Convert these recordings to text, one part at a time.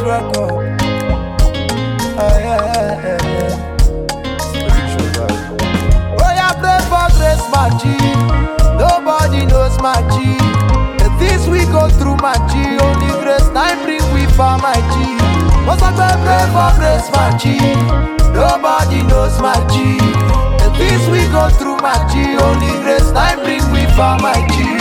record. Oh yeah, pray for grace, my G. Nobody knows my G. The things we go through, my G. Only grace time bring we for my G. Must I pray for grace, my G. Nobody knows my G. The things we go through, my G. Only grace time bring we for my G.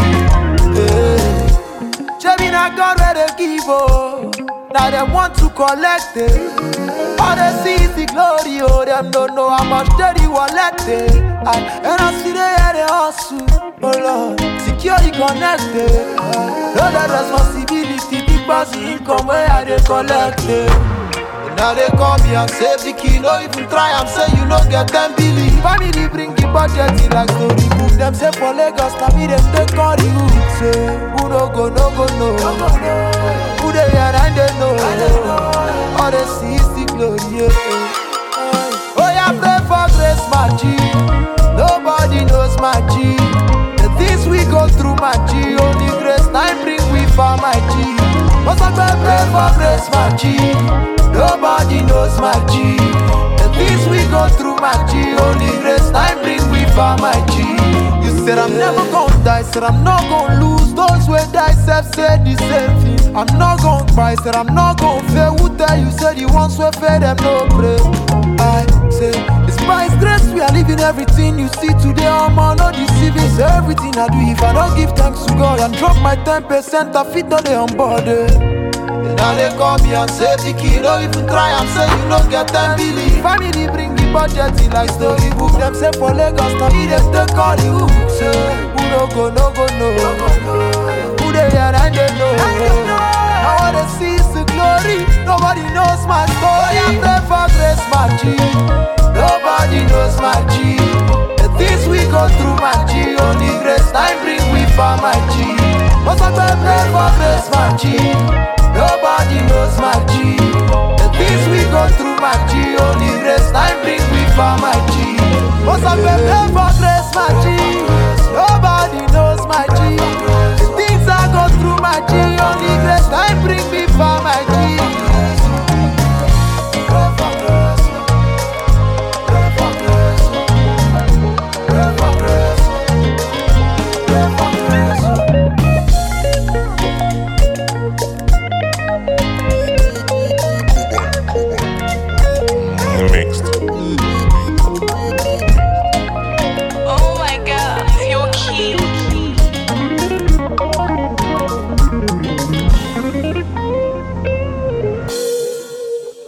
Chevy not God where they give oh. Now they want to collect it. All they see is the glory, oh. Them don't know how much they wallet it. And I see they had a hustle, oh Lord. Security connected. No that responsibility, big boss income where I they collect it. And now they call me and save the key. No even try, I'm say you no get them believe. Family bring the budget in like story book. Them say for Lagos, now me them take on the hood. Say, who no go, no go, no. Who they are and they know. All they see is the glory, yeah. Oh yeah, pray for grace, my G. Nobody knows my G. The things we go through, my G. Only grace time bring we for my G. Must I pray for grace, my G. Nobody knows my G. The things we go through, my G. Only grace time bring we for my G. You said I'm never gonna die, said I'm not gonna lose. Those who die self said the same thing. I'm not gonna cry, said I'm not gonna fail. Who tell you said the ones who fail them no pray. I say it's by His grace we are living. Everything you see today, I'm no deceiving. So everything I do, if I don't give thanks to God and drop my 10%, I fit on the onboarded. Now they call me and save the key. Don't even try, I'm saying you don't get them believe. Family bring the budget in like story book. Them say for Lagos, now me they take all the hook. Say, who no go, no go, no. Who they are and they know. Now all they see is the glory. Nobody knows my story. I pray for grace, my G. Nobody knows my G. The things we go through, my G. Only grace time bring we for my G. Must I pray for grace, my G. Nobody knows my G.